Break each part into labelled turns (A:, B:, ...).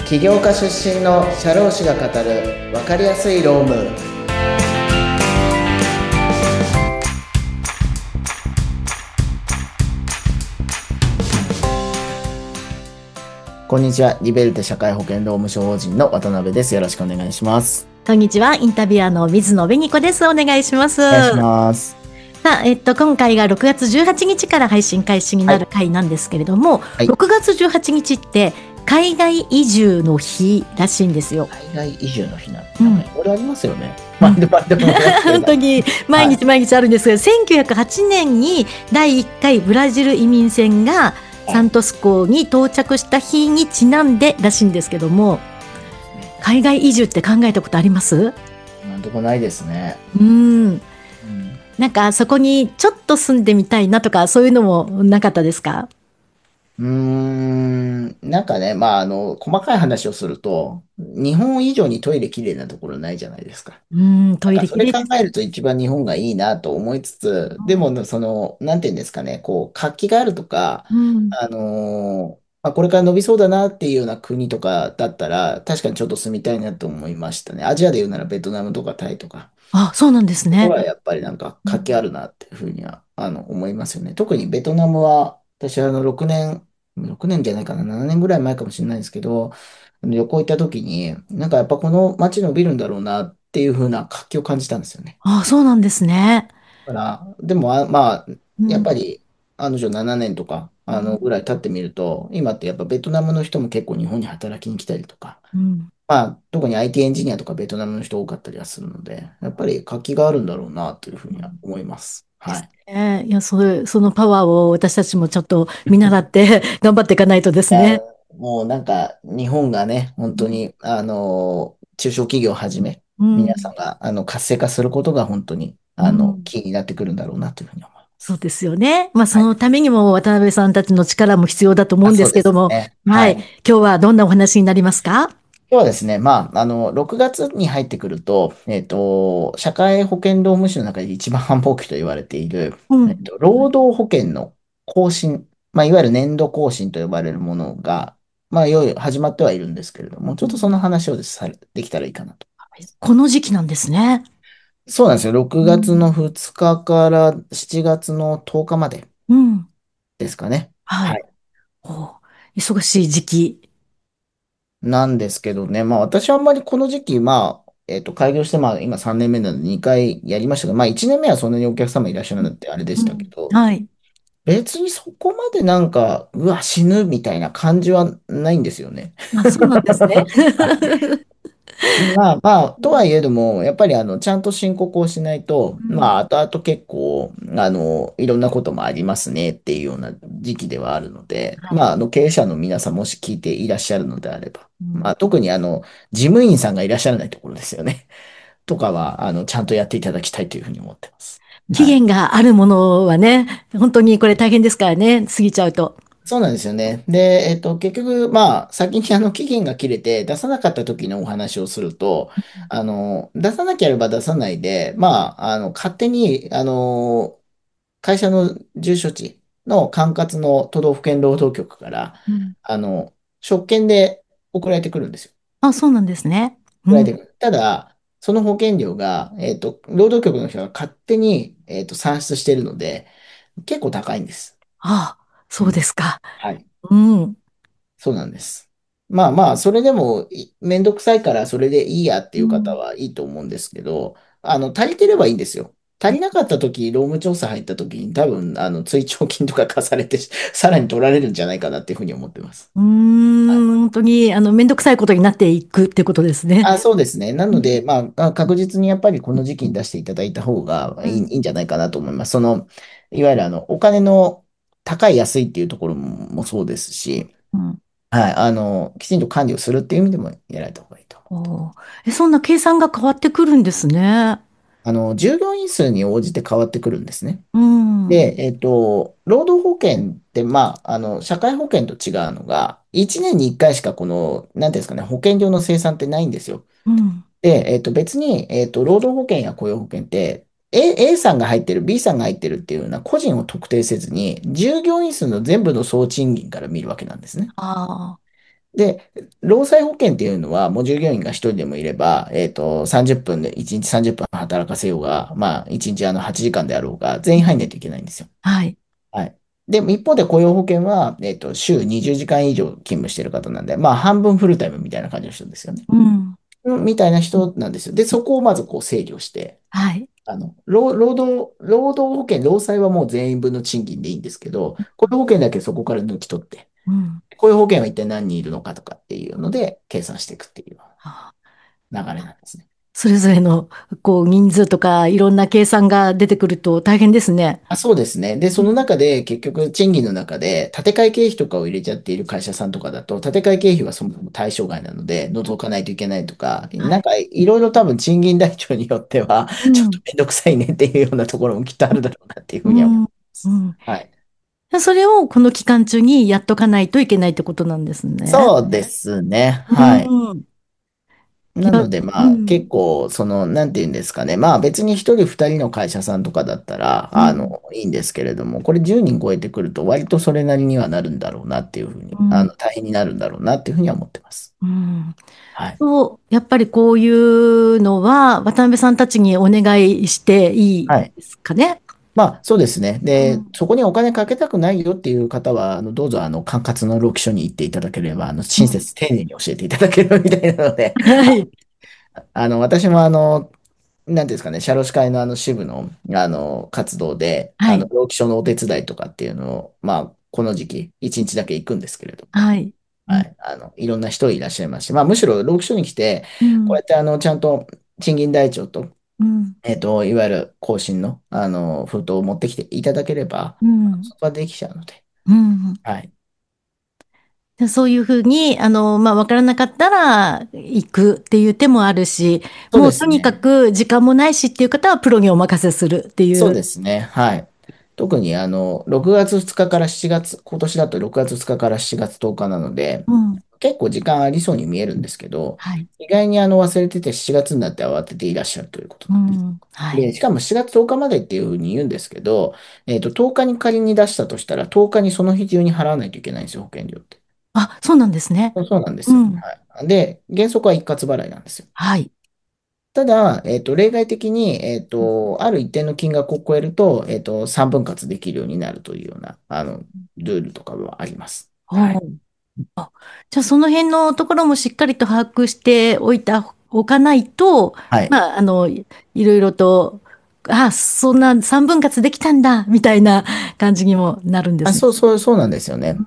A: 起業家出身の社労士が語る分かりやすい労務。こんにちは。リベルテ社会保険労務士法人の渡辺です。よろしくお願いします。
B: こんにちは。インタビュアーの水野紅子です。お願いします。
A: お願いします。
B: さあ、今回が6月18日から配信開始になる回なんですけれども、
A: はい、
B: 6月18日って海外移住の日らしいんですよ。
A: 海外移住の日なんて、これありますよね。
B: 本当に毎日毎日あるんですけど、1908年に第1回ブラジル移民船がサントス港に到着した日にちなんでらしいんですけども、海外移住って考えたことあります？
A: なんともないですね。
B: なんかそこにちょっと住んでみたいなとかそういうのもなかったですか？
A: なんかね、細かい話をすると、日本以上にトイレ綺麗なところないじゃないですか。
B: トイレ
A: それ考
B: 綺麗です。
A: えると一番日本がいいなと思いつつ、でも、なんていうんですかね、活気があるとか、これから伸びそうだなっていうような国とかだったら、確かにちょっと住みたいなと思いましたね。アジアで言うならベトナムとかタイとか。
B: あ、そうなんですね。
A: ところはやっぱりなんか活気あるなっていうふうには、思いますよね。特にベトナムは、私は6年じゃないかな、7年ぐらい前かもしれないですけど、旅行行った時に、なんかやっぱこの街伸びるんだろうなっていうふうな活気を感じたんですよね。
B: あ、そうなんですね。
A: だから、でも、やっぱり、女女7年とか、ぐらい経ってみると、今ってやっぱベトナムの人も結構日本に働きに来たりとか、特に IT エンジニアとかベトナムの人多かったりはするので、やっぱり活気があるんだろうなというふうには思います。
B: です
A: はい。
B: ね。いや、そのパワーを私たちもちょっと見習って頑張っていかないとで
A: いや、
B: すね。
A: もうなんか、日本がね、本当に、中小企業をはじめ、
B: うん、
A: 皆さんが、活性化することが本当に、
B: うん、
A: キーになってくるんだろうなというふうに思います。
B: そうですよね。そ
A: はい。
B: のためにも渡辺さんたちの力も必要だと思うんで
A: そうで
B: すけども、
A: すね。
B: はい。
A: はい。
B: 今日はどんなお話になりますか？
A: 今日はですね、6月に入ってくると、社会保険労務士の中で一番繁忙期と言われている、
B: うん。
A: 労働保険の更新、いわゆる年度更新と呼ばれるものが、いよいよ始まってはいるんですけれども、ちょっとその話をできたらいいかなと。
B: この時期なんですね。
A: そうなんですよ。6月の
B: うん。
A: 2日かから7月の10日まで
B: うん。
A: ですかね。
B: はい。
A: はい。
B: お、忙しい時期。
A: なんですけどね、私はあんまりこの時期、開業して今3年目なので2回やりましたが、1年目はそんなにお客様いらっしゃらなくてあれでしたけ
B: うん。
A: ど、
B: はい。
A: 別にそこまでなんか、うわ、死ぬみたいな感じはないんですよね。
B: あ、そうなんですね。
A: とはいえども、やっぱりちゃんと申告をしないと、
B: うん。
A: 後々結構、いろんなこともありますねっていうような時期ではあるので、
B: はい。
A: 経営者の皆さんもし聞いていらっしゃるのであれば、
B: うん。
A: 特に事務員さんがいらっしゃらないところですよね。とかは、ちゃんとやっていただきたいというふうに思ってます。
B: 期
A: はい。
B: 限があるものはね、本当にこれ大変ですからね、過ぎちゃうと。
A: そうなんですよね。で、結局、先に期限が切れて出さなかった時のお話をすると、出さなければ出さないで、勝手に、会社の住所地の管轄の都道府県労働局から、
B: うん。
A: 職権で送られてくるんですよ。
B: あ、そうなんですね。うん。
A: 送られてくる。ただ、その保険料が、労働局の人が勝手に、算出しているので、結構高いんです。
B: あ、そう
A: うん。
B: ですか。
A: はい。
B: うん。
A: そうなんです。それでもめんどくさいからそれでいいやっていう方
B: うん。
A: はいいと思うんですけど、足りてればいいんですよ。足りなかった時、労務調査入った時に多分、追徴金とか課されて、さらに取られるんじゃないかなっていうふうに思ってます。はい。
B: 本当に、めんどくさいことになっていくってことですね。
A: そうですね。な
B: うん。
A: ので、確実にやっぱりこの時期に出していただいた方が
B: うん。
A: いいんじゃないかなと思います。いわゆるお金の高い安いっていうところもそうですし、
B: うん。
A: はい、きちんと管理をするっていう意味でもやられた方がいいと思う。
B: おー。そんな計算が変わってくるんですね。
A: 従業員数に応じて変わってくるんですね。
B: うん。
A: で、労働保険って、社会保険と違うのが、1年に1回しかなんていうんですかね、保険料の生産ってないんですよ。
B: うん。
A: で、別に、労働保険や雇用保険って、A さんが入ってる、B さんが入ってるっていうような個人を特定せずに、従業員数の全部の総賃金から見るわけなんですね。
B: ああ。
A: で、労災保険っていうのは、もう従業員が一人でもいれば、30分で、1日30分働かせようが、まあ、1日8時間であろうが、全員入んないといけないんですよ。
B: はい。
A: はい。でも一方で雇用保険は、週20時間以上勤務している方なんで、まあ、半分フルタイムみたいな感じの人ですよね。
B: うん。
A: みたいな人なんですよ。で、そこをまずこう制御して、
B: はい。
A: 労働保険、労災はもう全員分の賃金でいいんですけど、雇用保険だけそこから抜き取って、
B: うん。
A: 雇用保険は一体何人いるのかとかっていうので、計算していくっていう
B: あ
A: 流れなんですね。
B: それぞれの、人数とか、いろんな計算が出てくると大変ですね。
A: そうですね。で、その中で結局賃金の中で建て替え経費とかを入れちゃっている会社さんとかだと、建て替え経費はそもそも対象外なので、除かないといけないとか、
B: はい。
A: なんかいろいろ多分賃金台帳によっては、ちょっと
B: うん。
A: めんどくさいねっていうようなところもきっとあるだろうなっていうふうには思い
B: うん。
A: ます。
B: うん。
A: はい。
B: それをこの期間中にやっとかないといけないってことなんですね。
A: そうですね。
B: う
A: はい。
B: ん。いや、
A: なので、まあ、
B: うん。
A: 結構、なんていうんですかね。まあ、別に一人二人の会社さんとかだったら、
B: うん。
A: いいんですけれども、これ10人超えてくると、割とそれなりにはなるんだろうなっていうふうに、
B: うん。
A: 大変になるんだろうなっていうふうには思ってます。
B: うん。
A: はい。
B: やっぱりこういうのは、渡辺さんたちにお願いしていい
A: はい。
B: ですかね。
A: まあ、そうですね。で、
B: うん。
A: そこにお金かけたくないよっていう方は、どうぞ、管轄の労基署に行っていただければ、親
B: うん。
A: 切丁寧に教えていただけるみたいなので、
B: はい。
A: 私もなんていうんですかね、社労士会の支部の、活動で、
B: はい。
A: 労基署のお手伝いとかっていうのを、まあ、この時期、一日だけ行くんですけれども、
B: はい。うん。
A: はい、いろんな人いらっしゃいますし、まあ、むしろ労基署に来て、
B: うん。
A: こうやってちゃんと賃金台帳と、
B: うん。
A: いわゆる更新の、封筒を持ってきていただければ、
B: うん。
A: そこはできちゃうので、
B: うん。
A: はい。
B: でそういうふうに、わからなかったら行くっていう手もあるし、
A: そう
B: もうとにか
A: ですね。
B: く時間もないしっていう方はプロにお任せするってい
A: そう
B: う。
A: ですね。はい。特に6月2日から7月、今年だと6月2日から7月10日なので、
B: うん。
A: 結構時間ありそうに見えるんですけど、
B: はい。
A: 意外に忘れてて7月になって慌てていらっしゃるということなんです。
B: うん。はい。
A: で、しかも7月10日までっていうふうに言うんですけど、10日に仮に出したとしたら、10日にその日中に払わないといけないんですよ、保険料って。
B: あ、そうなんですね。
A: そうなんですよ。
B: うん。
A: はい。で、原則は一括払いなんですよ。
B: はい。
A: ただ、例外的に、ある一定の金額を超えると、3分割できるようになるというような、ルールとかはあります。はい。
B: おうじゃあその辺のところもしっかりと把握しておかないと、
A: はい。
B: いろいろと、そんな三分割できたんだ、みたいな感じにもなるんですね。
A: そうなんですよね。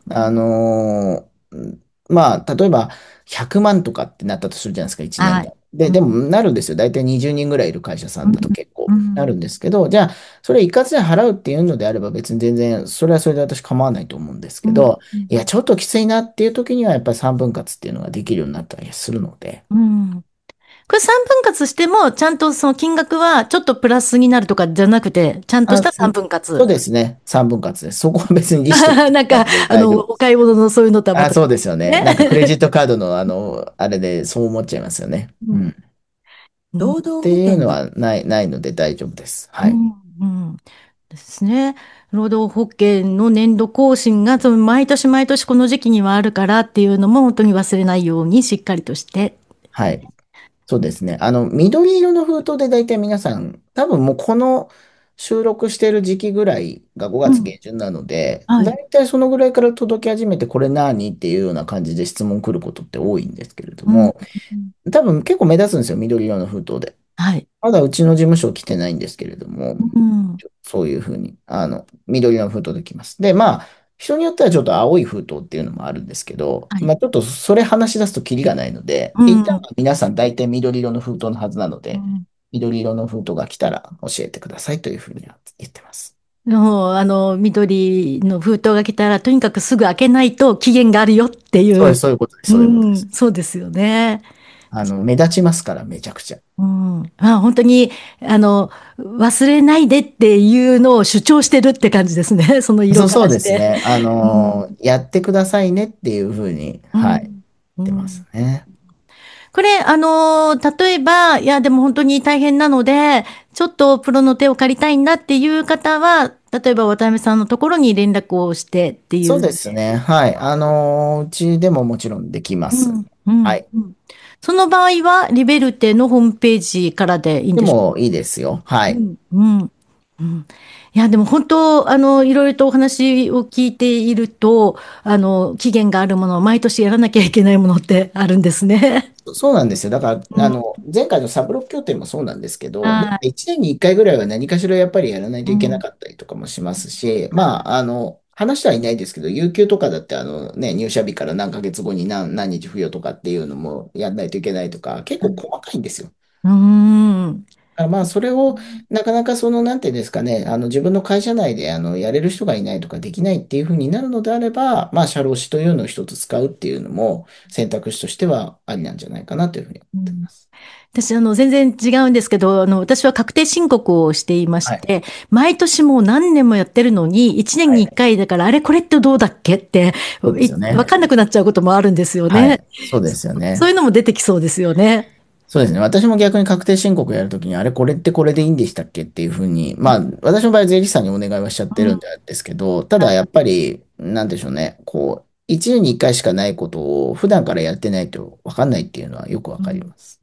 A: まあ、例えば、100万とかってなったとするじゃないですか、1年
B: はい。
A: 間。でも、
B: うん、
A: なるんですよ。大体20人ぐらいいる会社さんだと
B: うん、
A: 結構な
B: うん、
A: るんですけど、じゃあ、それ一括で払うっていうのであれば、別に全然、それはそれで私構わないと思うんです
B: うん、
A: けど、いや、ちょっときついなっていう時には、やっぱり3分割っていうのができるようになったりするので、
B: うん。これ三分割しても、ちゃんとその金額はちょっとプラスになるとかじゃなくて、ちゃんとした三分
A: そう
B: 割。
A: ですね。3分割です。そこは別に利子とか
B: なんか、
A: で大丈夫です。
B: お買い物のそういうのとはまた
A: そうですよね。
B: ね。
A: なんかクレジットカードのあれでそう思っちゃいますよね。
B: うん、
A: うん。っ
B: うん、
C: 労働
A: ていうの
C: 保険の、
A: はないので大丈夫です。はい。
B: うん、うんですね。労働保険の年度更新が、その毎年毎年この時期にはあるからっていうのも本当に忘れないようにしっかりとして。
A: はい。そうですね。緑色の封筒で大体皆さん、多分もうこの収録してる時期ぐらいが5
B: うん。
A: 月下旬なので、
B: はい。
A: 大体そのぐらいから届き始めて、これ何っていうような感じで質問来ることって多いんですけれど
B: うん。
A: も、多分結構目立つんですよ、緑色の封筒で。
B: はい。
A: まだうちの事務所来てないんですけれども、
B: うん。
A: そういうふうに、緑の封筒で来ます。で、まあ、人によってはちょっと青い封筒っていうのもあるんですけど、
B: はい。
A: まあ、ちょっとそれ話し出すとキリがないので、
B: うん。
A: 一旦は皆さん大体緑色の封筒のはずなので、
B: うん。
A: 緑色の封筒が来たら教えてくださいというふうには言ってます。
B: もう、緑の封筒が来たら、とにかくすぐ開けないと期限があるよっていう。
A: そういうことです、
B: う
A: そういうことです。
B: ん。そうですよね。
A: 目立ちますから、めちゃくちゃ。
B: うん。本当に、忘れないでっていうのを主張してるって感じですね。その色か
A: そう
B: らして。
A: ですね。
B: うん。
A: やってくださいねっていうふうに、はい、言っ
B: うん。う
A: てます
B: ん。
A: ね。
B: これ、例えば、いや、でも本当に大変なので、ちょっとプロの手を借りたいんだっていう方は、 例えば渡辺さんのところに連絡をしてってい
A: そう
B: う。
A: ですね。はい。うちでももちろんできます。
B: うん、うん、
A: はい。
B: うん。その場合は、リベルテのホームページからでいいんでしょうか？
A: でもいいですよ。はい。
B: うん、うん、うん。いや、でも本当、いろいろとお話を聞いていると、期限があるものを毎年やらなきゃいけないものってあるんですね。
A: そうなんですよ。だか
B: うん。
A: ら、前回のサブロック協定もそうなんですけど、
B: はい。
A: 1年に1回ぐらいは何かしらやっぱりやらないといけな
B: うん。
A: かったりとかもしますし、まあ、話してはいないですけど、有給とかだって、入社日から何ヶ月後に何日付与とかっていうのもやらないといけないとか、結構細かいんですよ。
B: うん。
A: まあ、それを、なかなかなんていうんですかね、自分の会社内で、やれる人がいないとかできないっていうふうになるのであれば、まあ、社労士というのを一つ使うっていうのも選択肢としてはありなんじゃないかなというふうに思
B: うん。
A: っています。
B: 私、全然違うんですけど、私は確定申告をしていま
A: はい。
B: して、毎年もう何年もやってるのに、1年に1
A: はい。
B: 回だから、あれ、これってどうだっけって、
A: そうですよ
B: わ
A: ね。
B: かんなくなっちゃうこともあるんですよね。
A: はい。そうですよね。
B: そういうのも出てきそうですよね。
A: そうですね。私も逆に確定申告やるときに、あれ、これってこれでいいんでしたっけっていうふうに、まあ、私の場合、税理士さんにお願いはしちゃって
B: うん。
A: るんですけど、ただやっぱり、なんでしょうね。1年に1回しかないことを普段からやってないと分かんないっていうのはよくわかります。
B: うん。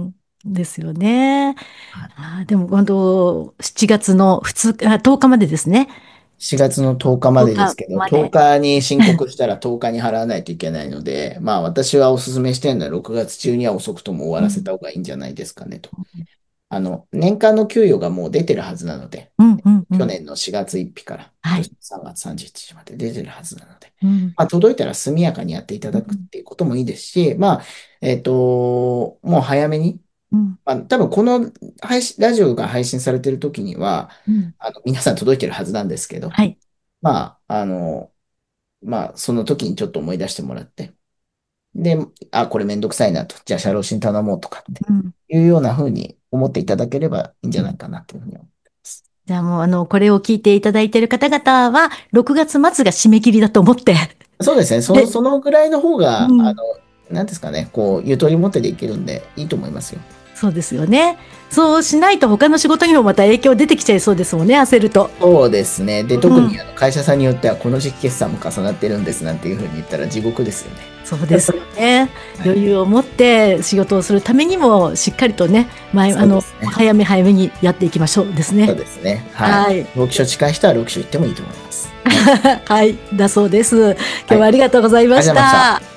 B: うんですよね。
A: はい。
B: でも、7月の2日、10日までですね。
A: 4月の10日ま
B: 10日
A: でですけど、10
B: まで。
A: 日に申告したら10日に払わないといけないので、まあ私はお勧めしてるのは6月中には遅くとも終わらせ
B: うん。
A: た方がいいんじゃないですかねと。年間の給与がもう出てるはずなので、
B: うん、うん、うん。
A: 去年の4月1日から今
B: はい。
A: 年の3月31日まで出てるはずなので、
B: うん。
A: まあ、届いたら速やかにやっていただくっ
B: うん。
A: ていうこともいいですし、まあ、もう早めに、
B: うん。
A: まあ、多分このラジオが配信されてる時には、
B: うん。
A: 皆さん届いてるはずなんですけど、
B: はい。
A: まあ、その時にちょっと思い出してもらって、で、これめんどくさいなと、じゃあ社労士に頼もうとかって
B: うん。
A: いうような風に思っていただければいいんじゃないかなというふうに思ってます。
B: じゃあもう、これを聞いていただいている方々は、6月末が締め切りだと思って。
A: そうですね。
B: で、
A: そのぐらいの方が、
B: うん。
A: なんですかね、ゆとり持ってできるんでいいと思いますよ。
B: そうですよね。そうしないと他の仕事にもまた影響出てきちゃいそうですもんね、焦ると。
A: そうですね。で、特に
B: うん。
A: 会社さんによっては、この時期決算も重なってるんですなんていうふうに言ったら地獄ですよね。
B: そうですよね。
A: はい。
B: 余裕を持って仕事をするためにも、しっかりとね、
A: そうですね。
B: 早め早めにやっていきましょうです
A: そう
B: ね。
A: ですね。はい。
B: はい。
A: 労基署近い人は労基署行ってもいいと思います。
B: はい。だそうです。今日
A: はい。あり
B: はありがとうございまし
A: がとうございました。
B: た。